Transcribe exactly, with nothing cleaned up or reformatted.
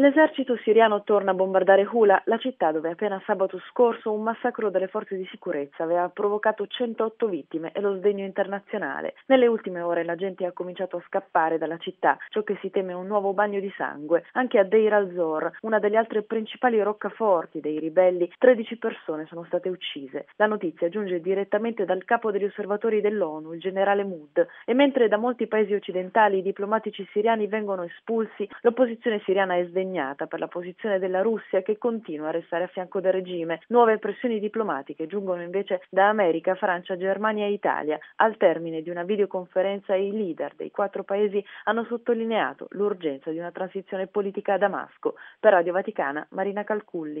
L'esercito siriano torna a bombardare Hula, la città dove appena sabato scorso un massacro delle forze di sicurezza aveva provocato centootto vittime e lo sdegno internazionale. Nelle ultime ore la gente ha cominciato a scappare dalla città, ciò che si teme è un nuovo bagno di sangue. Anche a Deir al-Zor, una delle altre principali roccaforti dei ribelli, tredici persone sono state uccise. La notizia giunge direttamente dal capo degli osservatori dell'ONU, il generale Mood, e mentre da molti paesi occidentali i diplomatici siriani vengono espulsi, l'opposizione siriana è sdegnata per la posizione della Russia, che continua a restare a fianco del regime. Nuove pressioni diplomatiche giungono invece da America, Francia, Germania e Italia. Al termine di una videoconferenza i leader dei quattro paesi hanno sottolineato l'urgenza di una transizione politica a Damasco. Per Radio Vaticana, Marina Calculli.